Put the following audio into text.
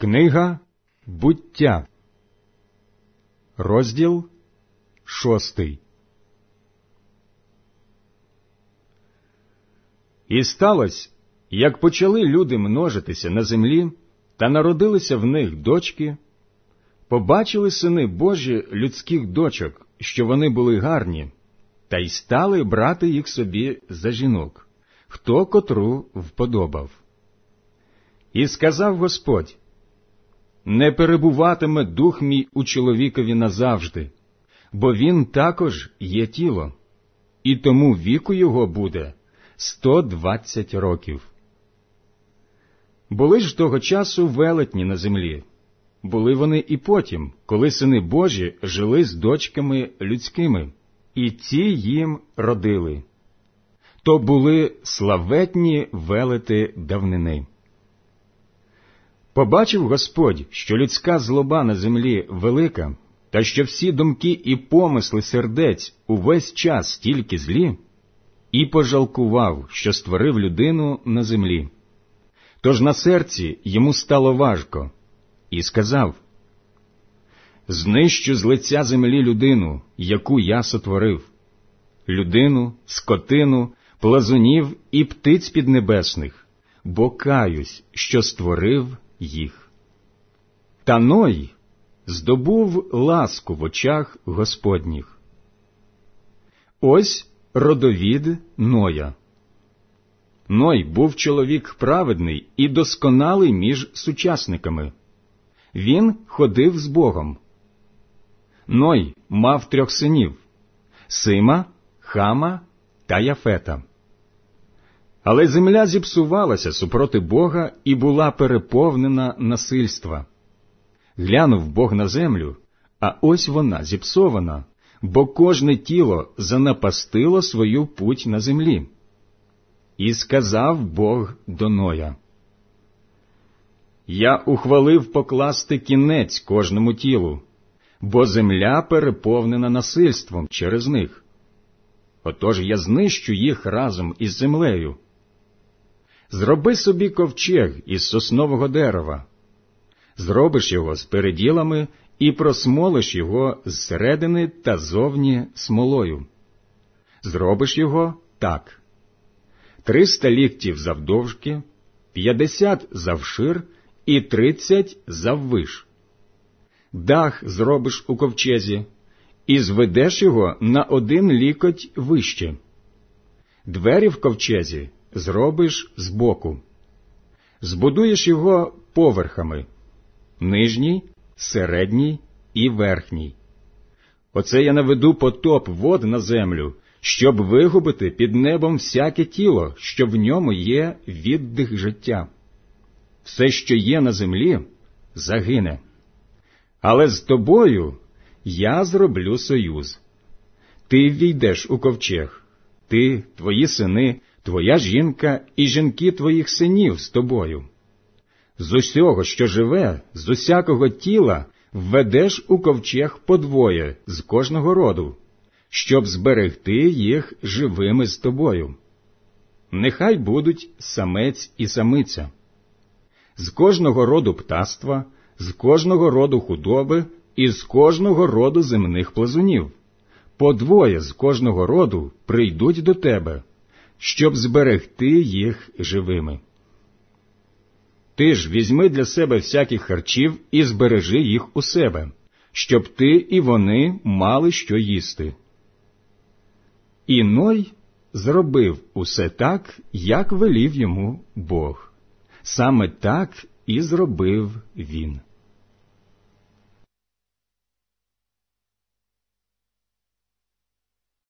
Книга Буття, розділ 6. І сталося, як почали люди множитися на землі, та народилися в них дочки, побачили сини Божі людських дочок, що вони були гарні, та й стали брати їх собі за жінок, хто котру вподобав. І сказав Господь: не перебуватиме дух мій у чоловікові назавжди, бо він також є тіло, і тому віку його буде 120 років. Були ж того часу велетні на землі. Були вони і потім, коли сини Божі жили з дочками людськими, і ті їм родили. То були славетні велети давнини. Побачив Господь, що людська злоба на землі велика, та що всі думки і помисли сердець увесь час тільки злі, і пожалкував, що створив людину на землі. Тож на серці йому стало важко, і сказав: знищу з лиця землі людину, яку я сотворив, людину, скотину, плазунів і птиць піднебесних, бо каюсь, що створив їх. Та Ной здобув ласку в очах Господніх. Ось родовід Ноя. Ной був чоловік праведний і досконалий між сучасниками. Він ходив з Богом. Ной мав 3 синів – Сима, Хама та Яфета. Але земля зіпсувалася супроти Бога і була переповнена насильства. Глянув Бог на землю, а ось вона зіпсована, бо кожне тіло занапастило свою путь на землі. І сказав Бог до Ноя: я ухвалив покласти кінець кожному тілу, бо земля переповнена насильством через них. Отож я знищу їх разом із землею. Зроби собі ковчег із соснового дерева. Зробиш його з переділами і просмолиш його зсередини та зовні смолою. Зробиш його так: 300 ліктів завдовжки, 50 завшир і 30 заввиш. Дах зробиш у ковчезі і зведеш його на 1 лікоть вище. Двері в ковчезі зробиш збоку. Збудуєш його поверхами – нижній, середній і верхній. Оце я наведу потоп вод на землю, щоб вигубити під небом всяке тіло, що в ньому є віддих життя. Все, що є на землі, загине. Але з тобою я зроблю союз. Ти ввійдеш у ковчег, ти, твої сини, твоя жінка і жінки твоїх синів з тобою. З усього, що живе, з усякого тіла введеш у ковчег по 2 з кожного роду, щоб зберегти їх живими з тобою. Нехай будуть самець і самиця. З кожного роду птаства, з кожного роду худоби і з кожного роду земних плазунів. По 2 з кожного роду прийдуть до тебе, щоб зберегти їх живими. Ти ж візьми для себе всяких харчів і збережи їх у себе, щоб ти і вони мали що їсти. І Ной зробив усе так, як велів йому Бог. Саме так і зробив він.